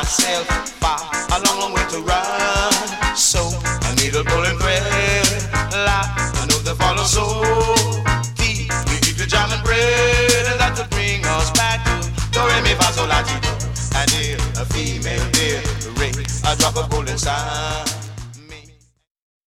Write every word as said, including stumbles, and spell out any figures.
myself far, a long, long way to run. So I need a golden thread, la, I know the follow so deep. We keep the jam and bread, and that to bring us back to do re mi fa sol la ti do. And dear, a female dear, ring a drop of golden sand.